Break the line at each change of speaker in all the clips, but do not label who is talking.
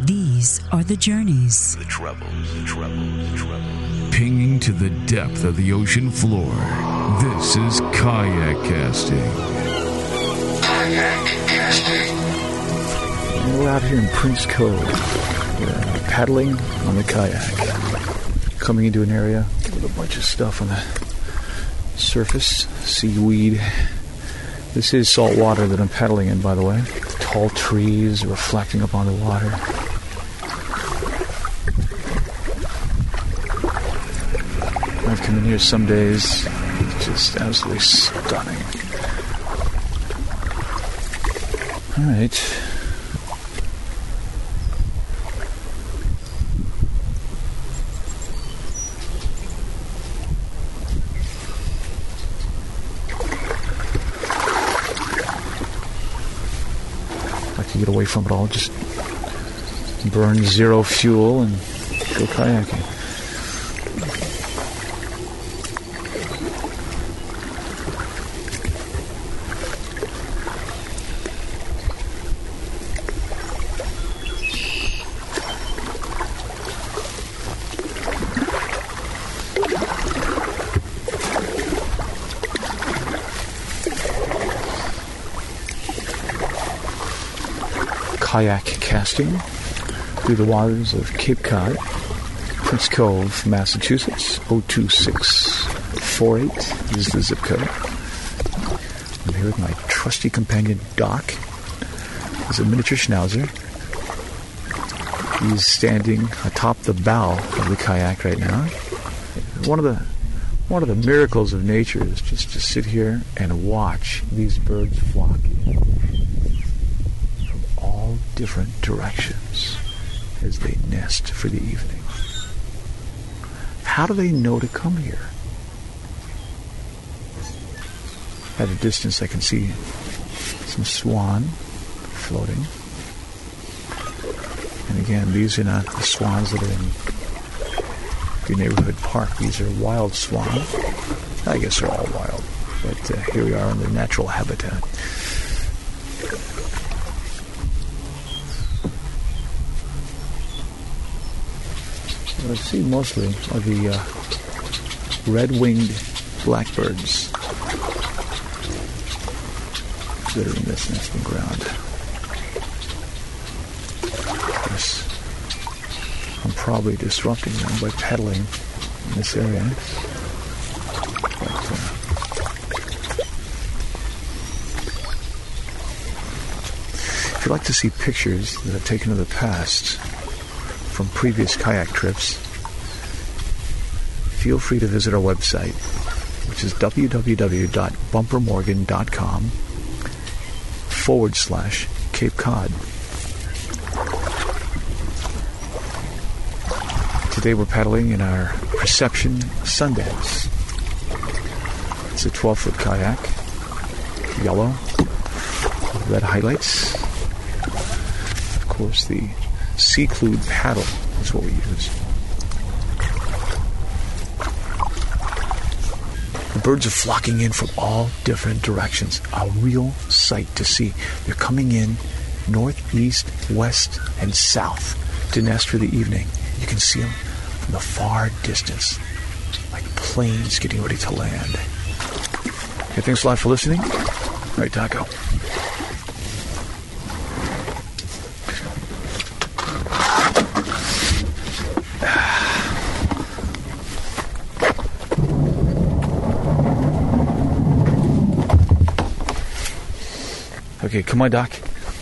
These are the journeys,
the troubles.
Pinging to the depth of the ocean floor. This is kayak casting.
We're out here in Prince Cove. We're paddling on the kayak. Coming into an area with a bunch of stuff on the surface. Seaweed. This is salt water that I'm paddling in, by the way. Tall trees reflecting upon the water. I've come in here some days, just absolutely stunning. All right. Get away from it all, just burn zero fuel and go kayaking. Kayak casting through the waters of Cape Cod, Prince Cove, Massachusetts. 02648 is the zip code. I'm here with my trusty companion, Doc. He's a miniature schnauzer. He's standing atop the bow of the kayak right now. One of the miracles of nature is just to sit here and watch these birds flock in different directions as they nest for the evening. How do they know to come here? At a distance I can see some swan floating. And again, these are not the swans that are in your neighborhood park. These are wild swan. I guess they're all wild, but here we are in their natural habitat. What I see mostly are the red-winged blackbirds that are in this nesting ground. Yes, I'm probably disrupting them by paddling in this area. But, if you'd like to see pictures that I've taken of the past from previous kayak trips, feel free to visit our website, which is www.bumpermorgan.com/Cape Cod. Today we're paddling in our Perception Sundance. It's a 12-foot kayak, yellow, red highlights. Of course, the Sea-Clued paddle is what we use. The birds are flocking in from all different directions. A real sight to see. They're coming in north, east, west, and south to nest for the evening. You can see them from the far distance, like planes getting ready to land. Okay, thanks a lot for listening. All right, Taco. Okay, come on, Doc.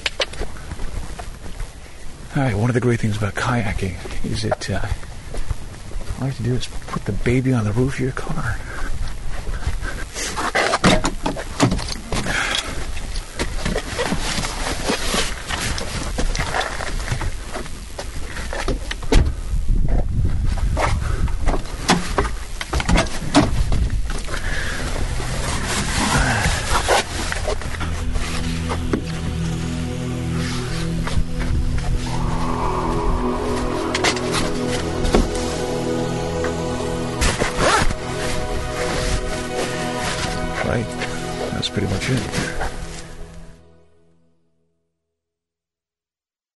All right, one of the great things about kayaking is that all you have to do is put the baby on the roof of your car.